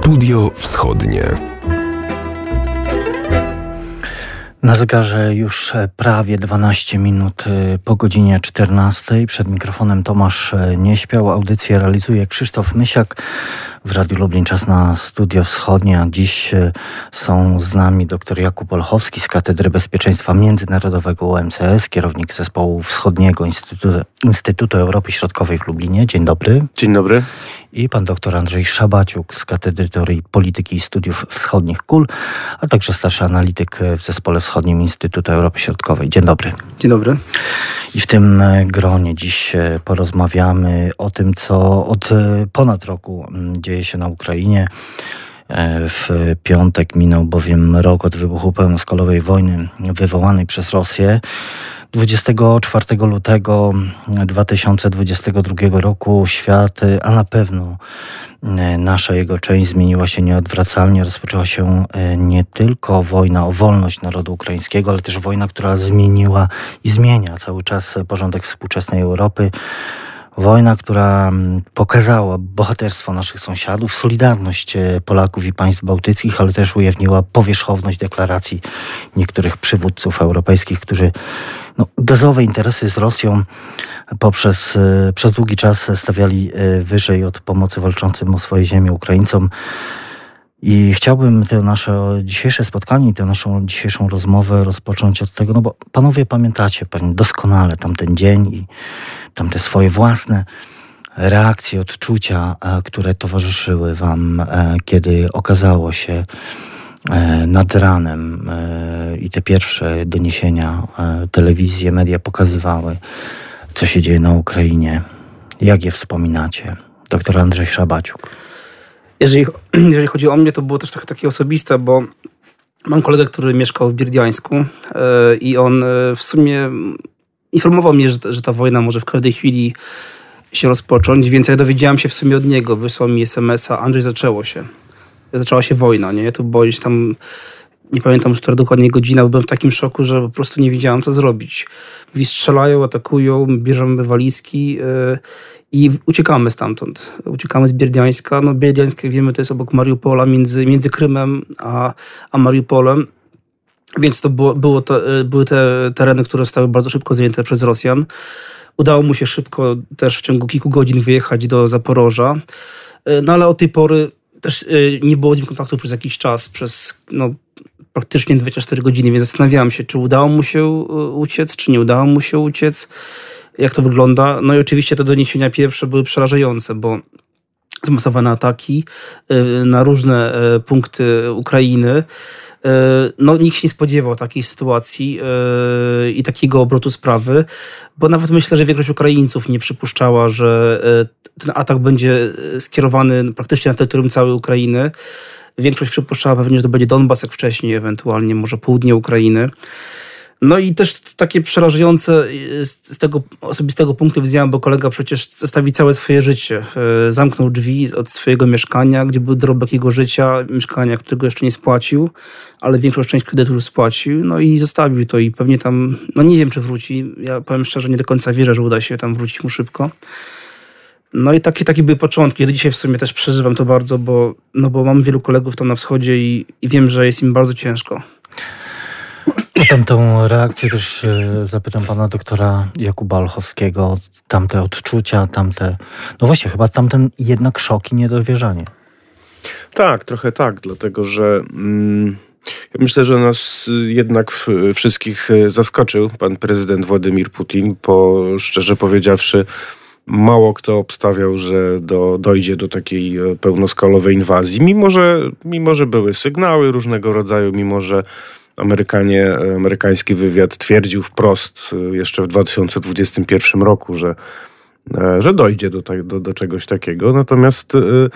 Studio Wschodnie. Na zegarze już prawie 12 minut po godzinie 14. Przed mikrofonem Tomasz Nieśpiał. Audycję realizuje Krzysztof Mysiak. W Radiu Lublin czas na Studio Wschodnie, a dziś są z nami dr Jakub Olchowski z Katedry Bezpieczeństwa Międzynarodowego UMCS, kierownik zespołu wschodniego Instytutu Europy Środkowej w Lublinie. Dzień dobry. Dzień dobry. I pan dr Andrzej Szabaciuk z Katedry Teorii Polityki i Studiów Wschodnich KUL, a także starszy analityk w Zespole Wschodnim Instytutu Europy Środkowej. Dzień dobry. Dzień dobry. I w tym gronie dziś porozmawiamy o tym, co od ponad roku dzieje się na Ukrainie. W piątek minął bowiem rok od wybuchu pełnoskalowej wojny wywołanej przez Rosję. 24 lutego 2022 roku świat, a na pewno nasza jego część zmieniła się nieodwracalnie. Rozpoczęła się nie tylko wojna o wolność narodu ukraińskiego, ale też wojna, która zmieniła i zmienia cały czas porządek współczesnej Europy. Wojna, która pokazała bohaterstwo naszych sąsiadów, solidarność Polaków i państw bałtyckich, ale też ujawniła powierzchowność deklaracji niektórych przywódców europejskich, którzy gazowe interesy z Rosją przez długi czas stawiali wyżej od pomocy walczącym o swoje ziemię Ukraińcom. I chciałbym to nasze dzisiejsze spotkanie, tę naszą dzisiejszą rozmowę rozpocząć od tego, bo panowie pamiętacie pewnie doskonale tamten dzień i tamte swoje własne reakcje, odczucia, które towarzyszyły wam, kiedy okazało się nad ranem i te pierwsze doniesienia, telewizje, media pokazywały, co się dzieje na Ukrainie. Jak je wspominacie? Doktor Andrzej Szabaciuk. Jeżeli chodzi o mnie, to było też trochę takie osobiste, bo mam kolegę, który mieszkał w Bierdiańsku i on w sumie informował mnie, że ta wojna może w każdej chwili się rozpocząć, więc ja dowiedziałem się w sumie od niego. Wysłał mi SMS-a: Andrzej, zaczęła się wojna, nie? To było gdzieś tam, nie pamiętam już która dokładnie godzina, byłem w takim szoku, że po prostu nie wiedziałem, co zrobić. Mówi, strzelają, atakują, bierzemy walizki i uciekamy stamtąd. Uciekamy z Bierdiańska. Bierdiańsk, jak wiemy, to jest obok Mariupola, między Krymem a Mariupolem. Więc to były te tereny, które zostały bardzo szybko zajęte przez Rosjan. Udało mu się szybko też w ciągu kilku godzin wyjechać do Zaporoża. Ale od tej pory też nie było z nim kontaktu przez jakiś czas, przez praktycznie 24 godziny, więc zastanawiałem się, czy udało mu się uciec, czy nie udało mu się uciec, jak to wygląda. I oczywiście te doniesienia pierwsze były przerażające, bo zmasowane ataki na różne punkty Ukrainy. Nikt się nie spodziewał takiej sytuacji i takiego obrotu sprawy, bo nawet myślę, że większość Ukraińców nie przypuszczała, że ten atak będzie skierowany praktycznie na terytorium całej Ukrainy. Większość przypuszczała pewnie, że to będzie Donbas jak wcześniej, ewentualnie może południe Ukrainy. I też takie przerażające z tego osobistego punktu widzenia, bo kolega przecież zostawił całe swoje życie. Zamknął drzwi od swojego mieszkania, gdzie był dorobek jego życia, mieszkania, którego jeszcze nie spłacił, ale większą część kredytu już spłacił, i zostawił to i pewnie tam, nie wiem, czy wróci. Ja powiem szczerze, nie do końca wierzę, że uda się tam wrócić mu szybko. I takie były początki. Do dzisiaj w sumie też przeżywam to bardzo, bo mam wielu kolegów tam na wschodzie i wiem, że jest im bardzo ciężko. Potem tą reakcję też zapytam pana doktora Jakuba Olchowskiego. Tamte odczucia, właśnie chyba tamten jednak szok i niedowierzanie. Tak, trochę tak, dlatego że ja myślę, że nas jednak wszystkich zaskoczył pan prezydent Władimir Putin, bo szczerze powiedziawszy mało kto obstawiał, że dojdzie do takiej pełnoskalowej inwazji, mimo że były sygnały różnego rodzaju, mimo że amerykański wywiad twierdził wprost jeszcze w 2021 roku, że dojdzie do czegoś takiego. Natomiast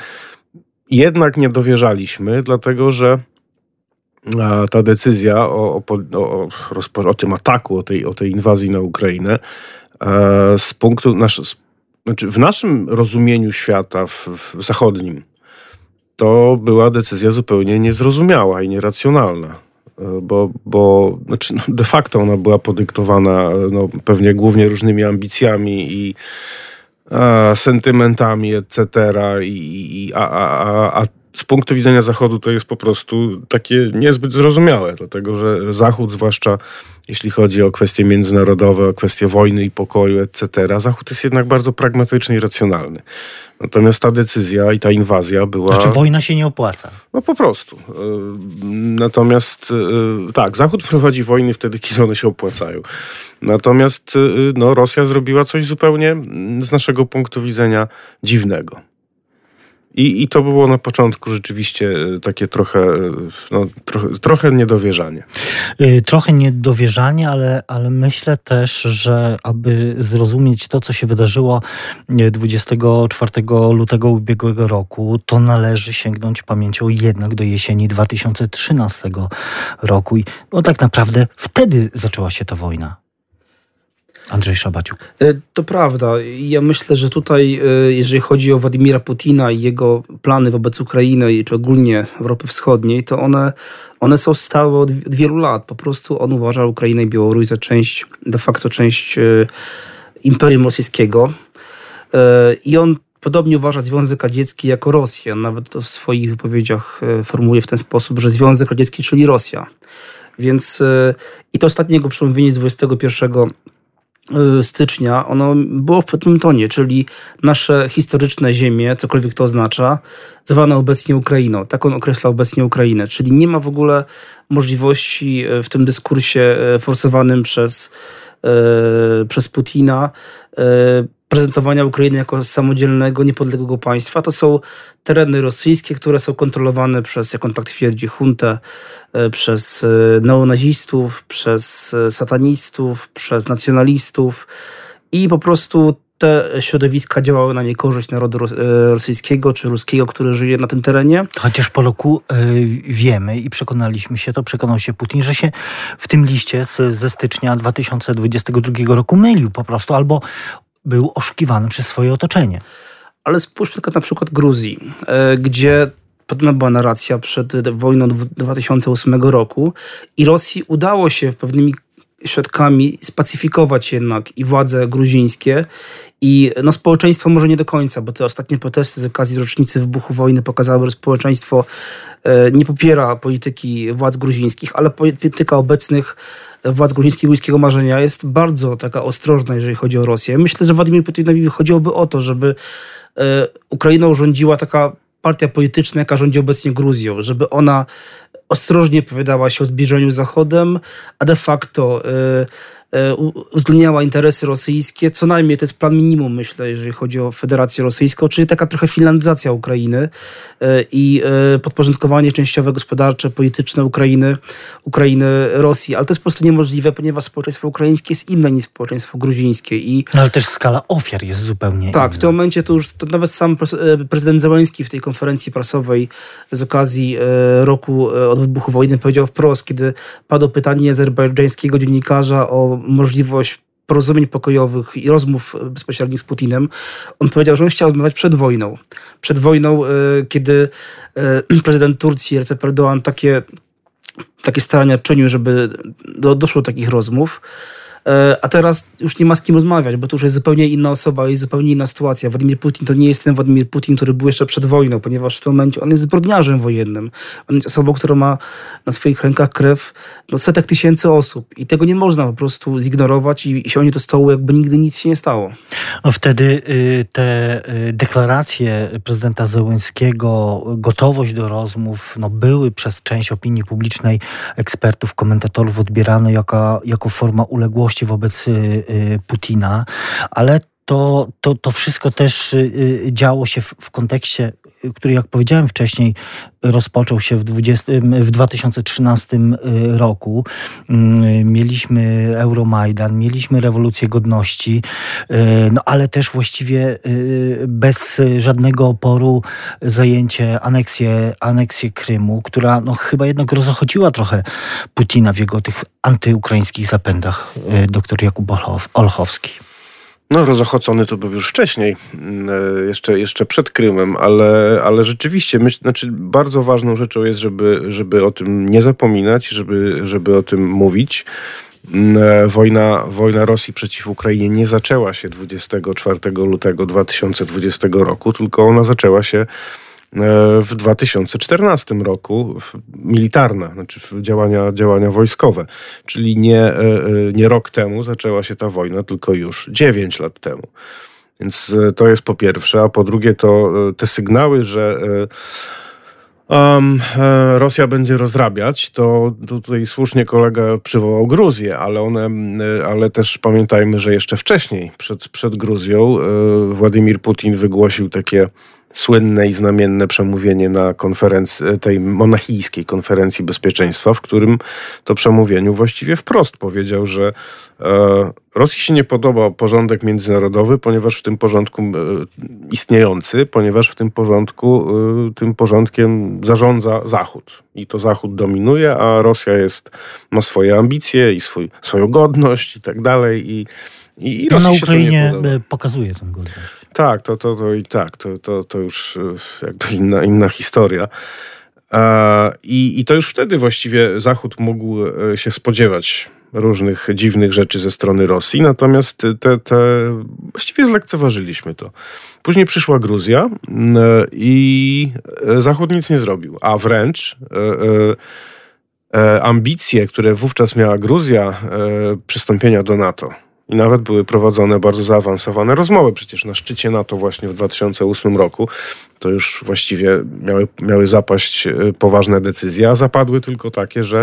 jednak nie dowierzaliśmy, dlatego że ta decyzja o tym ataku, o tej inwazji na Ukrainę z punktu w naszym rozumieniu świata w zachodnim to była decyzja zupełnie niezrozumiała i nieracjonalna. Bo de facto ona była podyktowana pewnie głównie różnymi ambicjami i sentymentami, etc. z punktu widzenia Zachodu to jest po prostu takie niezbyt zrozumiałe, dlatego że Zachód, zwłaszcza jeśli chodzi o kwestie międzynarodowe, o kwestie wojny i pokoju, etc., Zachód jest jednak bardzo pragmatyczny i racjonalny. Natomiast ta decyzja i ta inwazja była... Znaczy wojna się nie opłaca. No po prostu. Natomiast tak, Zachód prowadzi wojny wtedy, kiedy one się opłacają. Natomiast Rosja zrobiła coś zupełnie z naszego punktu widzenia dziwnego. I to było na początku rzeczywiście takie trochę niedowierzanie. Trochę niedowierzanie, ale myślę też, że aby zrozumieć to, co się wydarzyło 24 lutego ubiegłego roku, to należy sięgnąć pamięcią jednak do jesieni 2013 roku. I tak naprawdę wtedy zaczęła się ta wojna. Andrzej Szabaciuk. To prawda. Ja myślę, że tutaj, jeżeli chodzi o Władimira Putina i jego plany wobec Ukrainy, czy ogólnie Europy Wschodniej, to one są stałe od wielu lat. Po prostu on uważa Ukrainę i Białoruś za de facto część Imperium Rosyjskiego. I on podobnie uważa Związek Radziecki jako Rosję. Nawet to w swoich wypowiedziach formułuje w ten sposób, że Związek Radziecki, czyli Rosja. Więc i to ostatnie jego przemówienie z 21 stycznia, ono było w tym tonie, czyli nasze historyczne ziemie, cokolwiek to oznacza, zwane obecnie Ukrainą. Tak on określa obecnie Ukrainę. Czyli nie ma w ogóle możliwości w tym dyskursie forsowanym przez Putina prezentowania Ukrainy jako samodzielnego, niepodległego państwa. To są tereny rosyjskie, które są kontrolowane przez, jak on tak twierdzi, juntę, przez neonazistów, przez satanistów, przez nacjonalistów i po prostu te środowiska działały na niekorzyść narodu rosyjskiego czy ruskiego, który żyje na tym terenie. Chociaż po roku wiemy i przekonał się Putin, że się w tym liście ze stycznia 2022 roku mylił po prostu, albo był oszukiwany przez swoje otoczenie. Ale spójrzmy na przykład Gruzji, gdzie podobna była narracja przed wojną 2008 roku i Rosji udało się pewnymi środkami spacyfikować jednak i władze gruzińskie i społeczeństwo może nie do końca, bo te ostatnie protesty z okazji rocznicy wybuchu wojny pokazały, że społeczeństwo nie popiera polityki władz gruzińskich, ale polityka obecnych władz gruzińskich Luńskiego Marzenia jest bardzo taka ostrożna, jeżeli chodzi o Rosję. Myślę, że Władimir Putinowi chodziłoby o to, żeby Ukrainą rządziła taka partia polityczna, jaka rządzi obecnie Gruzją, żeby ona ostrożnie opowiadała się o zbliżeniu z Zachodem, a de facto uwzględniała interesy rosyjskie. Co najmniej to jest plan minimum, myślę, jeżeli chodzi o Federację Rosyjską, czyli taka trochę finlandyzacja Ukrainy i podporządkowanie częściowe gospodarcze, polityczne Ukrainy Rosji. Ale to jest po prostu niemożliwe, ponieważ społeczeństwo ukraińskie jest inne niż społeczeństwo gruzińskie. Ale też skala ofiar jest zupełnie inna. Tak, w tym momencie to nawet sam prezydent Zełenski w tej konferencji prasowej z okazji roku od wybuchu wojny powiedział wprost, kiedy padło pytanie azerbejdżańskiego dziennikarza o możliwość porozumień pokojowych i rozmów bezpośrednich z Putinem. On powiedział, że on chciał rozmawiać przed wojną. Przed wojną, kiedy prezydent Turcji Recep Erdoğan takie starania czynił, żeby doszło do takich rozmów. A teraz już nie ma z kim rozmawiać, bo to już jest zupełnie inna osoba, jest zupełnie inna sytuacja. Władimir Putin to nie jest ten Władimir Putin, który był jeszcze przed wojną, ponieważ w tym momencie on jest zbrodniarzem wojennym. On jest osobą, która ma na swoich rękach krew setek tysięcy osób i tego nie można po prostu zignorować i siąść do stołu, jakby nigdy nic się nie stało. Wtedy te deklaracje prezydenta Zełenskiego, gotowość do rozmów, były przez część opinii publicznej, ekspertów, komentatorów odbierane jako forma uległości wobec Putina, ale to wszystko też działo się w kontekście, który, jak powiedziałem wcześniej, rozpoczął się w 2013 roku. Mieliśmy Euromajdan, mieliśmy rewolucję godności, ale też właściwie bez żadnego oporu zajęcie, aneksję Krymu, która chyba jednak rozochodziła trochę Putina w jego tych antyukraińskich zapędach, dr Jakub Olchowski. Rozochocony to był już wcześniej, jeszcze przed Krymem, ale rzeczywiście bardzo ważną rzeczą jest, żeby o tym nie zapominać, żeby o tym mówić. Wojna Rosji przeciw Ukrainie nie zaczęła się 24 lutego 2020 roku, tylko ona zaczęła się w 2014 roku militarna, znaczy działania wojskowe. Czyli nie rok temu zaczęła się ta wojna, tylko już 9 lat temu. Więc to jest po pierwsze, a po drugie to te sygnały, że Rosja będzie rozrabiać, to tutaj słusznie kolega przywołał Gruzję, ale też pamiętajmy, że jeszcze wcześniej, przed Gruzją, Władimir Putin wygłosił takie słynne i znamienne przemówienie na tej monachijskiej konferencji bezpieczeństwa, w którym to przemówieniu właściwie wprost powiedział, że Rosji się nie podoba porządek międzynarodowy, ponieważ w tym porządku istniejący, ponieważ w tym porządku tym porządkiem zarządza Zachód. I to Zachód dominuje, a Rosja ma swoje ambicje i swoją godność i tak dalej. I to Rosji na się to nie Ukrainie podoba. pokazuje tę godność. Tak, to już jakby inna historia. I to już wtedy właściwie Zachód mógł się spodziewać różnych dziwnych rzeczy ze strony Rosji, natomiast właściwie zlekceważyliśmy to. Później przyszła Gruzja i Zachód nic nie zrobił, a wręcz ambicje, które wówczas miała Gruzja, przystąpienia do NATO. I nawet były prowadzone bardzo zaawansowane rozmowy. Przecież na szczycie NATO właśnie w 2008 roku to już właściwie miały zapaść poważne decyzje, a zapadły tylko takie, że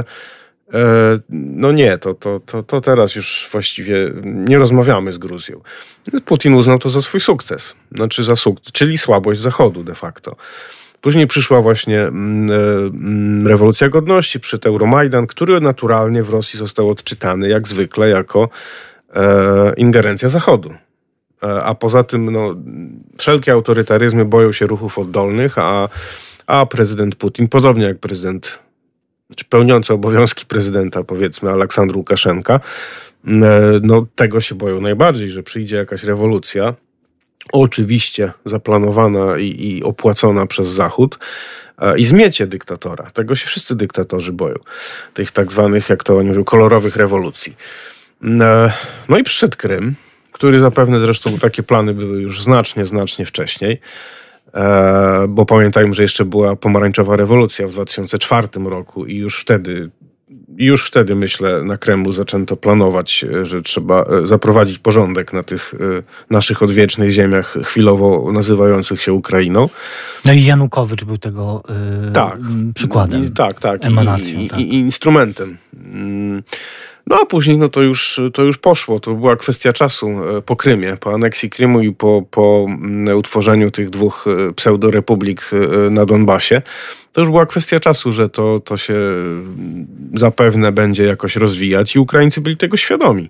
to teraz już właściwie nie rozmawiamy z Gruzją. Putin uznał to za swój sukces. Czyli słabość Zachodu de facto. Później przyszła właśnie rewolucja godności, przyszedł Euromajdan, który naturalnie w Rosji został odczytany jak zwykle jako ingerencja Zachodu. A poza tym wszelkie autorytaryzmy boją się ruchów oddolnych, a prezydent Putin, podobnie jak pełniący obowiązki prezydenta, powiedzmy, Aleksandr Łukaszenka, tego się boją najbardziej, że przyjdzie jakaś rewolucja, oczywiście zaplanowana i opłacona przez Zachód, i zmiecie dyktatora. Tego się wszyscy dyktatorzy boją. Tych tak zwanych, jak to oni mówią, kolorowych rewolucji. No i przyszedł Krym, który zapewne zresztą takie plany były już znacznie wcześniej, bo pamiętajmy, że jeszcze była pomarańczowa rewolucja w 2004 roku i już wtedy myślę na Kremlu zaczęto planować, że trzeba zaprowadzić porządek na tych naszych odwiecznych ziemiach chwilowo nazywających się Ukrainą. No i Janukowycz był tego przykładem. Emanacją. I instrumentem. No a później to już poszło. To była kwestia czasu po Krymie, po aneksji Krymu i po utworzeniu tych dwóch pseudorepublik na Donbasie. To już była kwestia czasu, że to się zapewne będzie jakoś rozwijać i Ukraińcy byli tego świadomi.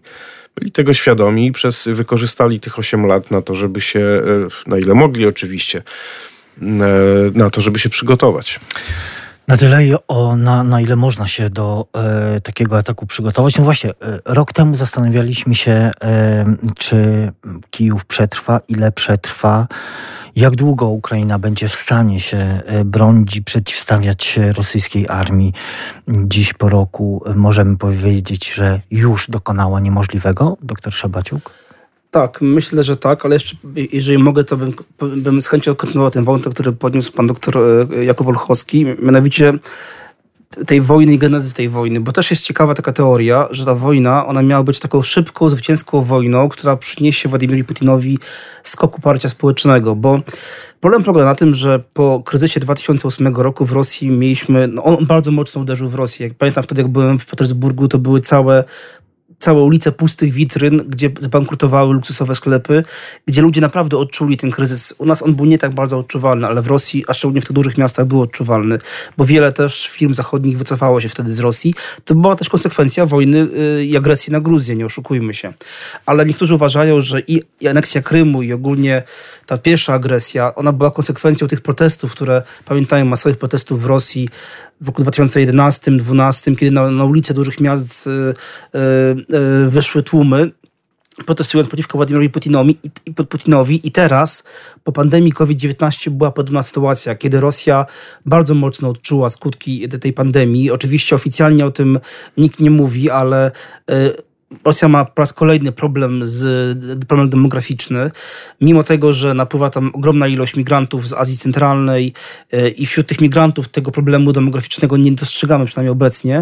I wykorzystali tych 8 lat na to, żeby się, na ile mogli oczywiście, na to, żeby się przygotować. Na tyle, na ile można się do takiego ataku przygotować. No właśnie, rok temu zastanawialiśmy się, czy Kijów przetrwa, ile przetrwa, jak długo Ukraina będzie w stanie się bronić i przeciwstawiać się rosyjskiej armii. Dziś po roku możemy powiedzieć, że już dokonała niemożliwego, doktor Szabaciuk? Tak, myślę, że tak, ale jeszcze, jeżeli mogę, to bym z chęcią kontynuował ten wątek, który podniósł pan doktor Jakub Olchowski, mianowicie tej wojny i genezy tej wojny, bo też jest ciekawa taka teoria, że ta wojna, ona miała być taką szybką, zwycięską wojną, która przyniesie Władimirowi Putinowi skok poparcia społecznego, bo problem polega na tym, że po kryzysie 2008 roku w Rosji mieliśmy, on bardzo mocno uderzył w Rosję. Jak pamiętam wtedy, jak byłem w Petersburgu, to były całe ulice pustych witryn, gdzie zbankrutowały luksusowe sklepy, gdzie ludzie naprawdę odczuli ten kryzys. U nas on był nie tak bardzo odczuwalny, ale w Rosji, a szczególnie w tych dużych miastach, był odczuwalny, bo wiele też firm zachodnich wycofało się wtedy z Rosji. To była też konsekwencja wojny i agresji na Gruzję, nie oszukujmy się. Ale niektórzy uważają, że i aneksja Krymu i ogólnie ta pierwsza agresja, ona była konsekwencją tych protestów, które, pamiętają, masowych protestów w Rosji w roku 2011-2012, kiedy na ulice dużych miast wyszły tłumy, protestując przeciwko Władimirowi Putinowi. I teraz, po pandemii COVID-19, była podobna sytuacja, kiedy Rosja bardzo mocno odczuła skutki tej pandemii. Oczywiście oficjalnie o tym nikt nie mówi, ale Rosja ma po raz kolejny problem demograficzny, mimo tego, że napływa tam ogromna ilość migrantów z Azji Centralnej i wśród tych migrantów tego problemu demograficznego nie dostrzegamy, przynajmniej obecnie.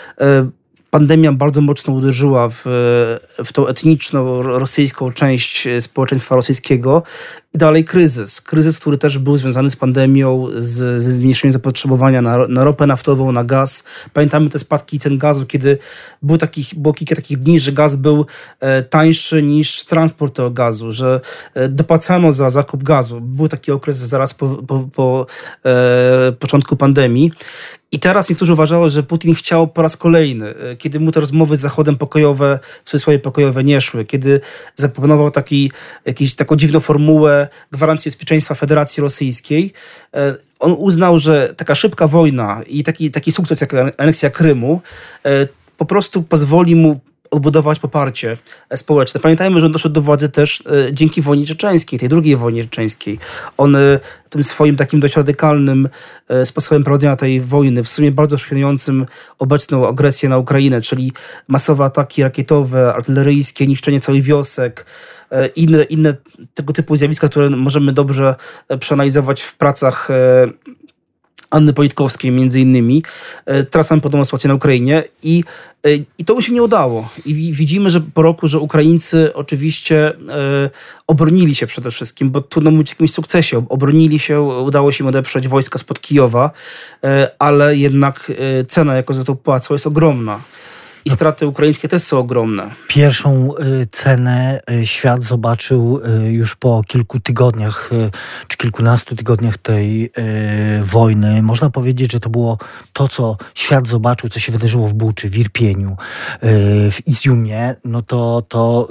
Pandemia bardzo mocno uderzyła w tą etniczną rosyjską część społeczeństwa rosyjskiego i dalej kryzys. Kryzys, który też był związany z pandemią, ze zmniejszeniem zapotrzebowania na ropę naftową, na gaz. Pamiętamy te spadki cen gazu, kiedy było kilka takich dni, że gaz był tańszy niż transport tego gazu, że dopłacano za zakup gazu. Był taki okres zaraz po początku pandemii. I teraz niektórzy uważają, że Putin chciał po raz kolejny, kiedy mu te rozmowy z Zachodem pokojowe, w cudzysłowie pokojowe nie szły, kiedy zaproponował taką dziwną formułę gwarancji bezpieczeństwa Federacji Rosyjskiej, on uznał, że taka szybka wojna i taki sukces jak aneksja Krymu po prostu pozwoli mu odbudować poparcie społeczne. Pamiętajmy, że on doszedł do władzy też dzięki wojnie czeczeńskiej, tej drugiej wojnie czeczeńskiej. On tym swoim takim dość radykalnym sposobem prowadzenia tej wojny, w sumie bardzo prześladującym obecną agresję na Ukrainę, czyli masowe ataki rakietowe, artyleryjskie, niszczenie całych wiosek, inne tego typu zjawiska, które możemy dobrze przeanalizować w pracach Anny Politkowskiej między innymi. Teraz mamy podobną sytuację na Ukrainie i to mu się nie udało. I widzimy, że po roku, że Ukraińcy oczywiście obronili się przede wszystkim, bo trudno mówić o jakimś sukcesie. Obronili się, udało się im odeprzeć wojska spod Kijowa, ale jednak cena, jaką za to płacą, jest ogromna. I straty ukraińskie też są ogromne. Pierwszą cenę świat zobaczył już po kilku tygodniach, czy kilkunastu tygodniach tej wojny. Można powiedzieć, że to było to, co świat zobaczył, co się wydarzyło w Buczy, w Irpieniu, w Izjumie. No to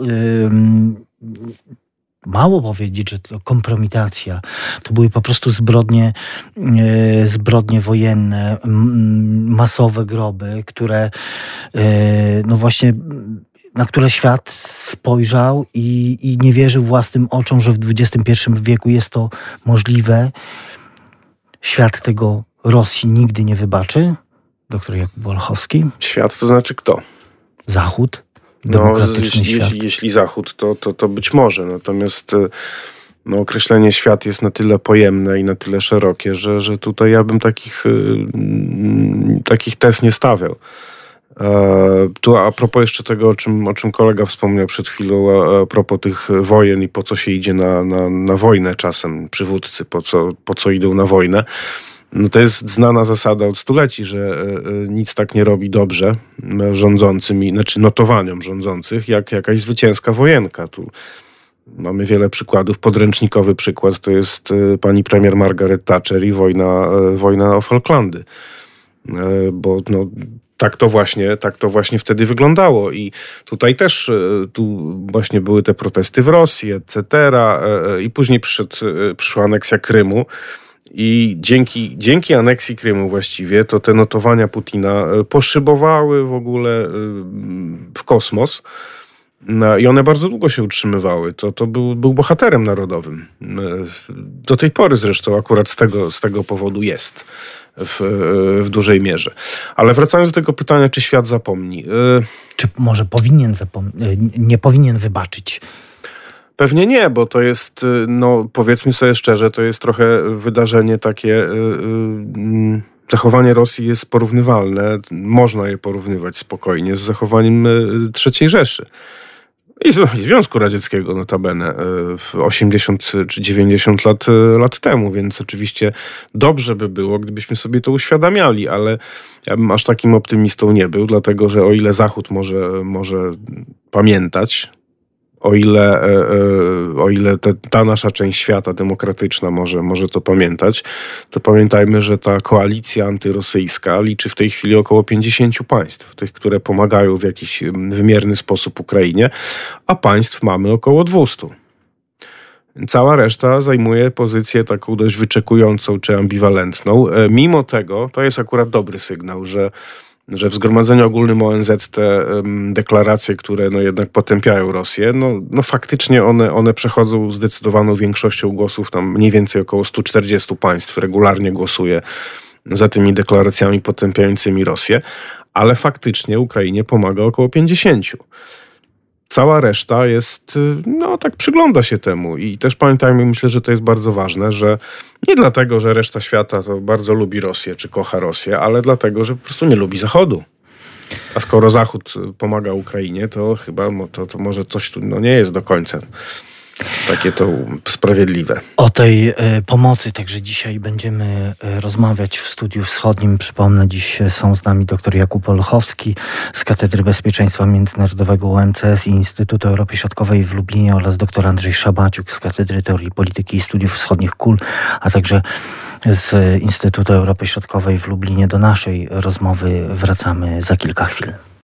mało powiedzieć, że to kompromitacja. To były po prostu zbrodnie wojenne, masowe groby, które no właśnie, na które świat spojrzał i nie wierzył własnym oczom, że w XXI wieku jest to możliwe. Świat tego Rosji nigdy nie wybaczy. Doktor Jakub Bolchowski. Świat to znaczy kto? Zachód. Demokratyczny świat. Jeśli Zachód, to być może. Natomiast określenie świat jest na tyle pojemne i na tyle szerokie, że tutaj ja bym takich tez nie stawiał. Tu a propos jeszcze tego, o czym kolega wspomniał przed chwilą, a propos tych wojen i po co się idzie na wojnę czasem, przywódcy, po co idą na wojnę. No to jest znana zasada od stuleci, że nic tak nie robi dobrze rządzącym, znaczy notowaniom rządzących, jak jakaś zwycięska wojenka. Tu mamy wiele przykładów. Podręcznikowy przykład to jest pani premier Margaret Thatcher i wojna o Falklandy. Bo tak to właśnie wtedy wyglądało. I tutaj też tu właśnie były te protesty w Rosji, etc. I później przyszła aneksja Krymu. I dzięki aneksji Krymu właściwie to te notowania Putina poszybowały w ogóle w kosmos i one bardzo długo się utrzymywały. To był bohaterem narodowym. Do tej pory zresztą akurat z tego powodu jest w dużej mierze. Ale wracając do tego pytania, czy świat zapomni? Czy może nie powinien wybaczyć? Pewnie nie, bo to jest, powiedzmy sobie szczerze, to jest trochę wydarzenie takie, zachowanie Rosji jest porównywalne, można je porównywać spokojnie z zachowaniem III Rzeszy i Związku Radzieckiego notabene 80 czy 90 lat temu, więc oczywiście dobrze by było, gdybyśmy sobie to uświadamiali, ale ja bym aż takim optymistą nie był, dlatego że o ile Zachód może pamiętać, o ile ta nasza część świata demokratyczna może to pamiętać, to pamiętajmy, że ta koalicja antyrosyjska liczy w tej chwili około 50 państw, tych, które pomagają w jakiś wymierny sposób Ukrainie, a państw mamy około 200. Cała reszta zajmuje pozycję taką dość wyczekującą czy ambiwalentną. Mimo tego to jest akurat dobry sygnał, że w Zgromadzeniu Ogólnym ONZ te deklaracje, które jednak potępiają Rosję, faktycznie one przechodzą zdecydowaną większością głosów, tam mniej więcej około 140 państw regularnie głosuje za tymi deklaracjami potępiającymi Rosję, ale faktycznie Ukrainie pomaga około 50. cała reszta jest, tak przygląda się temu. I też pamiętajmy, myślę, że to jest bardzo ważne, że nie dlatego, że reszta świata to bardzo lubi Rosję, czy kocha Rosję, ale dlatego, że po prostu nie lubi Zachodu. A skoro Zachód pomaga Ukrainie, to chyba to może coś tu nie jest do końca takie to sprawiedliwe. O tej pomocy także dzisiaj będziemy rozmawiać w Studiu Wschodnim. Przypomnę, dziś są z nami dr Jakub Olchowski z Katedry Bezpieczeństwa Międzynarodowego UMCS i Instytutu Europy Środkowej w Lublinie oraz dr Andrzej Szabaciuk z Katedry Teorii Polityki i Studiów Wschodnich KUL, a także z Instytutu Europy Środkowej w Lublinie. Do naszej rozmowy wracamy za kilka chwil.